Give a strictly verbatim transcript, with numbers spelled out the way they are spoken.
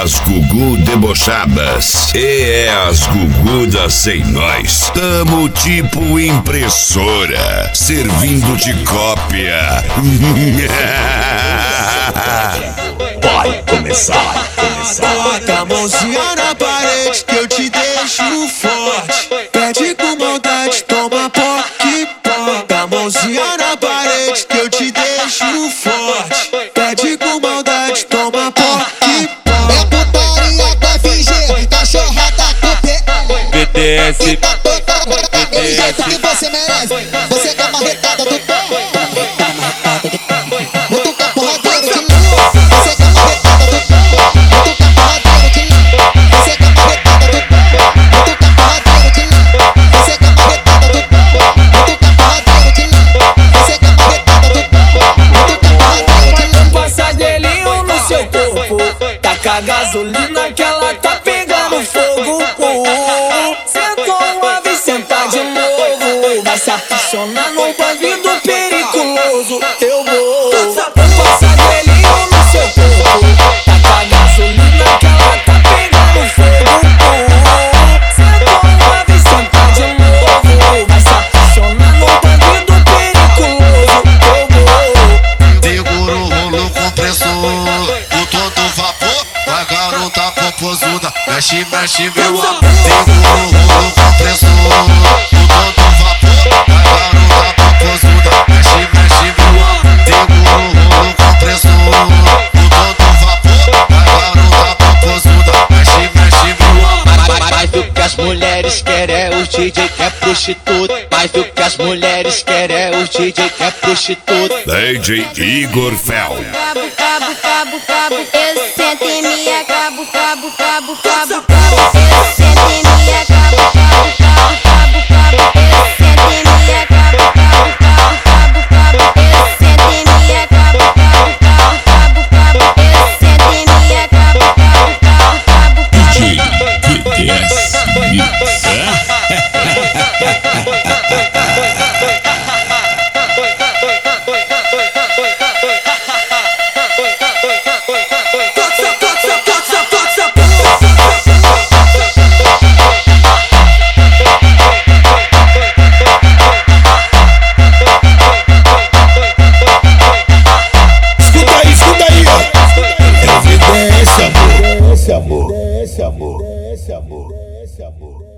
as Gugu debochadas e é as Gugudas sem nós. Tamo tipo impressora, servindo de cópia. Vai começar, começar. Bota a mãozinha na parede que eu te deixo forte. Pede com maldade, toma poque, bota a mãozinha na parede que eu te deixo forte. Pede com maldade, toma poque, é putaria da F G, cachorrada do P B T S, B T do jeito que S. você merece. Você é a marretada do pé. Muito caporradeiro de lua. Você é a marretada do pé. Muito caporradeiro de lua. Você é a marretada do pé. Muito caporradeiro de lua. Você é a marretada do pé. Muito caporradeiro de lua. Você é a marretada do pé. Muito caporradeiro de lua. Passa gelinho no seu corpo, taca gasolina que ela tá pegando fogo. Sentou uma vez, senta de novo, vai se apaixonar no bandido periculoso. Eu vou passa gelinho no seu corpo, taca gasolina que ela tá pegando fogo. Sentou uma vez, senta de novo, vai se apaixonar no bandido periculoso. Eu vou segura o rolo compressor, com todo vapor, vai garota popozuda, mexe, mexe meu amor. Segura o rolo compressor, com todo vapor, vai garota popozuda, mexe, mexe meu amor. Segura o rolo compressor, com todo vapor, vai garota popozuda, mexe, mexe meu amor. Mas o que as mulheres querem é o D J que é prostituta. Mas o que as mulheres querem é o D J que é prostituta. D J Igor Fel. Cabo, cabo, cabo, cabo, eu sento em minha cabo, cabo, cabo, cabo, cabo, eu sento em minha cabo, cabo, cabo, cabo, cabo, eu sento em minha cabo, cabo, cabo, cabo, cabo, eu sento em minha cabo, cabo, cabo, cabo, cabo, eu sento em minha cabo, cabo, cabo, cabo, cabo. B T S Mix. Escuta aí, escuta aí, ó. Evidência, amor. Esse amor. Esse amor. Esse amor. Esse amor.